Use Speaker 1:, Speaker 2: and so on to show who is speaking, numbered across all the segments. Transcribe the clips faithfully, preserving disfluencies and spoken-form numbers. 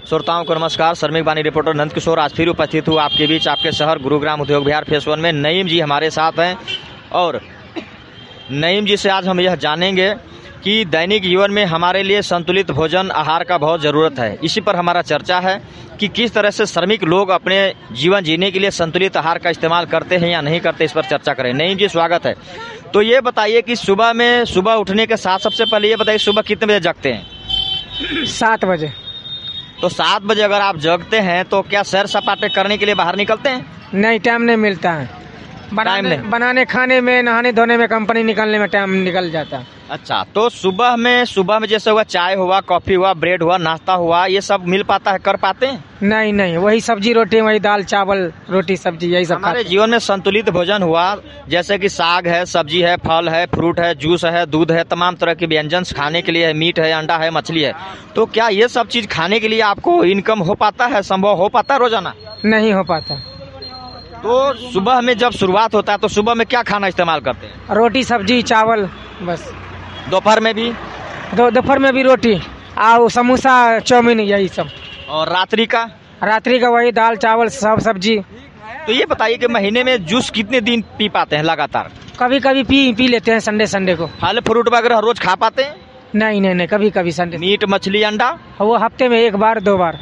Speaker 1: श्रोताओं को नमस्कार। श्रमिक बानी रिपोर्टर नंद किशोर आज फिर उपस्थित हूँ आपके बीच, आपके शहर गुरुग्राम उद्योग विहार फेस वन में। नईम जी हमारे साथ हैं और नईम जी से आज हम यह जानेंगे कि दैनिक जीवन में हमारे लिए संतुलित भोजन आहार का बहुत ज़रूरत है। इसी पर हमारा चर्चा है कि किस तरह से श्रमिक लोग अपने जीवन जीने के लिए संतुलित आहार का इस्तेमाल करते हैं या नहीं करते, इस पर चर्चा करें। नईम जी स्वागत है। तो ये बताइए कि सुबह में सुबह उठने के साथ सबसे पहले ये बताइए सुबह कितने बजे जगते हैं?
Speaker 2: सात बजे।
Speaker 1: तो सात बजे अगर आप जगते हैं तो क्या सैर सपाटे करने के लिए बाहर निकलते हैं?
Speaker 2: नहीं, टाइम नहीं मिलता है। बनाने बनाने खाने में, नहाने धोने में, कंपनी निकलने में टाइम निकल जाता है।
Speaker 1: अच्छा, तो सुबह में सुबह में जैसे हुआ चाय हुआ, कॉफी हुआ, ब्रेड हुआ, नाश्ता हुआ, ये सब मिल पाता है, कर पाते हैं?
Speaker 2: नहीं नहीं, वही सब्जी रोटी, वही दाल चावल रोटी सब्जी, यही सब।
Speaker 1: हमारे जीवन में संतुलित भोजन हुआ जैसे कि साग है, सब्जी है, फल है, फ्रूट है, जूस है, दूध है, तमाम तरह के व्यंजन खाने के लिए है, मीट है, अंडा है, मछली है। तो क्या ये सब चीज खाने के लिए आपको इनकम हो पाता है, संभव हो पाता है रोजाना?
Speaker 2: नहीं हो पाता।
Speaker 1: तो सुबह में जब शुरुआत होता है तो सुबह में क्या खाना इस्तेमाल करते हैं?
Speaker 2: रोटी सब्जी चावल बस।
Speaker 1: दोपहर में भी?
Speaker 2: दो दोपहर में भी रोटी और समोसा चाउमीन, यही सब।
Speaker 1: और रात्रि का?
Speaker 2: रात्रि का वही दाल चावल सब सब्जी।
Speaker 1: तो ये बताइए कि महीने में जूस कितने दिन पी पाते हैं लगातार?
Speaker 2: कभी कभी पी पी लेते हैं, संडे संडे को।
Speaker 1: फल फ्रूट वगैरह रोज खा पाते हैं?
Speaker 2: नहीं नहीं नहीं, कभी कभी संडे।
Speaker 1: मीट मछली अंडा
Speaker 2: वो हफ्ते में एक बार दो बार।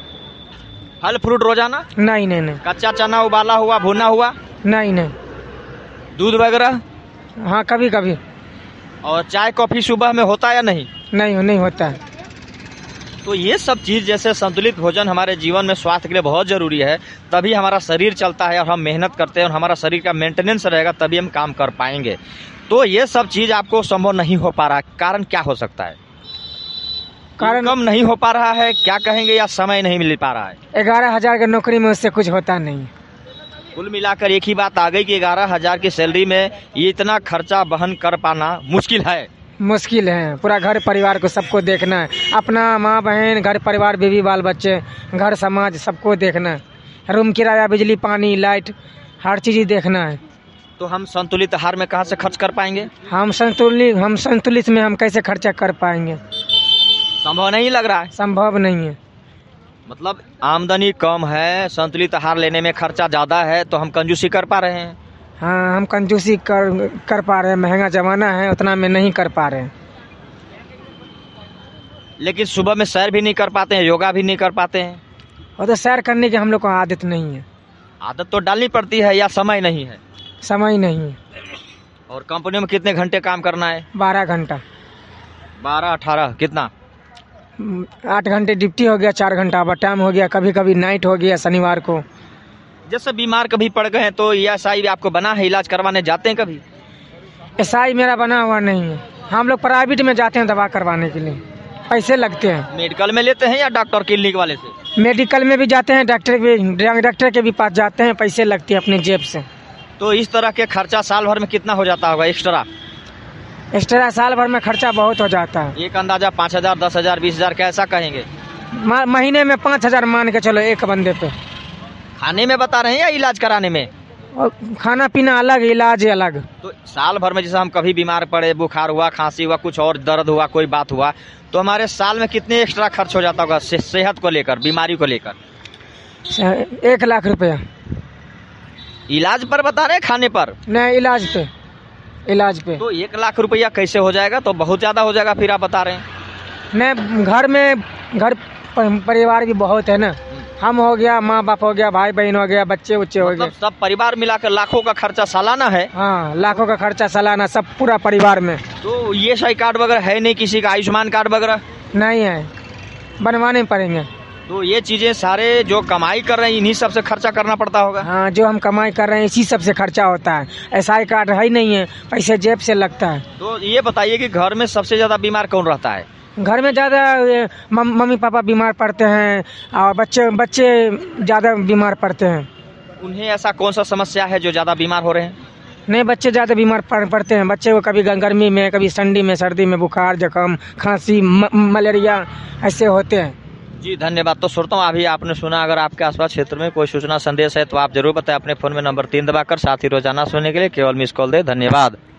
Speaker 1: फल फ्रूट रोजाना?
Speaker 2: नहीं नहीं नहीं।
Speaker 1: कच्चा चना उबाला हुआ, भुना हुआ?
Speaker 2: नहीं नहीं।
Speaker 1: दूध वगैरह?
Speaker 2: हाँ, कभी कभी।
Speaker 1: और चाय कॉफी सुबह में होता है या नहीं?
Speaker 2: नहीं नहीं होता है।
Speaker 1: तो ये सब चीज जैसे संतुलित भोजन हमारे जीवन में स्वास्थ्य के लिए बहुत जरूरी है, तभी हमारा शरीर चलता है और हम मेहनत करते हैं और हमारा शरीर का मेंटेनेंस रहेगा तभी हम काम कर पाएंगे। तो ये सब चीज आपको संभव नहीं हो पा रहा, कारण क्या हो सकता है? कारण कम नहीं हो पा रहा है क्या कहेंगे, या समय नहीं मिल पा रहा है?
Speaker 2: ग्यारह हजार की नौकरी में उससे कुछ होता नहीं।
Speaker 1: कुल मिलाकर एक ही बात आ गई कि ग्यारह हजार की सैलरी में ये इतना खर्चा वहन कर पाना मुश्किल है।
Speaker 2: मुश्किल है, पूरा घर परिवार को सबको देखना है, अपना माँ बहन, घर परिवार, बीवी बाल बच्चे, घर समाज सबको देखना है। रूम किराया, बिजली पानी लाइट, हर चीज देखना है।
Speaker 1: तो हम संतुलित आहार में कहाँ से खर्च कर पाएंगे?
Speaker 2: हम संतुलित हम संतुलित में हम कैसे खर्चा कर पाएंगे?
Speaker 1: संभव नहीं लग रहा है।
Speaker 2: संभव नहीं है।
Speaker 1: मतलब आमदनी कम है, संतुलित आहार लेने में खर्चा ज्यादा है, तो हम कंजूसी कर पा रहे हैं।
Speaker 2: हाँ, हम कंजूसी कर कर पा रहे हैं, महंगा जमाना है, उतना में नहीं कर पा रहे हैं।
Speaker 1: लेकिन सुबह में सैर भी नहीं कर पाते हैं, योगा भी नहीं कर पाते हैं।
Speaker 2: और तो सैर करने की हम लोग को आदत नहीं है।
Speaker 1: आदत तो डालनी पड़ती है या समय नहीं है?
Speaker 2: समय नहीं है।
Speaker 1: और कंपनी में कितने घंटे काम करना है?
Speaker 2: बारह घंटा।
Speaker 1: बारह अठारह कितना?
Speaker 2: आठ घंटे ड्यूटी हो गया, चार घंटा ओवर टाइम हो गया, कभी कभी नाइट हो गया शनिवार को।
Speaker 1: जैसे बीमार कभी पड़ गए हैं तो ये एस आई आपको बना है, इलाज करवाने जाते हैं कभी?
Speaker 2: एस आई मेरा बना हुआ नहीं है। हम लोग प्राइवेट में जाते हैं दवा करवाने के लिए, पैसे लगते हैं।
Speaker 1: मेडिकल में लेते हैं या डॉक्टर क्लिनिक वाले से?
Speaker 2: मेडिकल में भी जाते हैं, डॉक्टर भी डॉक्टर के भी पास जाते हैं, पैसे लगते हैं अपने जेब से।
Speaker 1: तो इस तरह के खर्चा साल भर में कितना हो जाता होगा एक्स्ट्रा?
Speaker 2: एक्स्ट्रा साल भर में खर्चा बहुत हो जाता है।
Speaker 1: एक अंदाजा पाँच हजार दस हजार बीस हजार कैसा कहेंगे?
Speaker 2: महीने में पाँच हजार मान के चलो एक बंदे पे।
Speaker 1: खाने में बता रहे हैं या इलाज कराने में?
Speaker 2: और खाना पीना अलग, इलाज अलग।
Speaker 1: तो साल भर में जैसे हम कभी बीमार पड़े, बुखार हुआ, खांसी हुआ, कुछ और दर्द हुआ, कोई बात हुआ, तो हमारे साल में कितने एक्स्ट्रा खर्च हो जाता होगा से, सेहत को लेकर, बीमारी को लेकर?
Speaker 2: एक लाख रुपया।
Speaker 1: इलाज पर बता रहे हैं, खाने पर
Speaker 2: नहीं, इलाज पे। इलाज पे
Speaker 1: तो एक लाख रुपया कैसे हो जाएगा? तो बहुत ज्यादा हो जाएगा फिर आप बता रहे हैं।
Speaker 2: नहीं, घर में घर परिवार भी बहुत है ना। हम हो गया, माँ बाप हो गया, भाई बहन हो गया, बच्चे उच्चे हो गए,
Speaker 1: सब परिवार मिलाकर लाखों का खर्चा सालाना है।
Speaker 2: हाँ, लाखों का खर्चा सालाना, सब पूरा परिवार में।
Speaker 1: तो ये सही कार्ड वगैरह है नहीं किसी का? आयुष्मान कार्ड वगैरह
Speaker 2: नहीं है, बनवाने पड़ेंगे।
Speaker 1: तो ये चीजें सारे जो कमाई कर रहे हैं इन्हीं सब से खर्चा करना पड़ता होगा।
Speaker 2: हाँ, जो हम कमाई कर रहे हैं इसी सब से खर्चा होता है। एस आई कार्ड है नहीं है, पैसे जेब से लगता है।
Speaker 1: तो ये बताइए कि घर में सबसे ज्यादा बीमार कौन रहता है?
Speaker 2: घर में ज्यादा मम्मी पापा बीमार पड़ते हैं और बच्चे बच्चे ज्यादा बीमार पड़ते हैं।
Speaker 1: उन्हें ऐसा कौन सा समस्या है जो ज्यादा बीमार हो रहे हैं?
Speaker 2: नहीं, बच्चे ज्यादा बीमार पड़ते हैं। बच्चे को कभी गर्मी में, कभी ठंडी में, सर्दी में बुखार, जख्म, खांसी, मलेरिया ऐसे होते हैं।
Speaker 1: जी धन्यवाद। तो श्रोताओं, अभी आपने सुना, अगर आपके आसपास क्षेत्र में कोई सूचना संदेश है तो आप जरूर बताएं अपने फोन में नंबर तीन दबाकर। साथ ही रोजाना सुनने के लिए केवल मिस कॉल दे। धन्यवाद।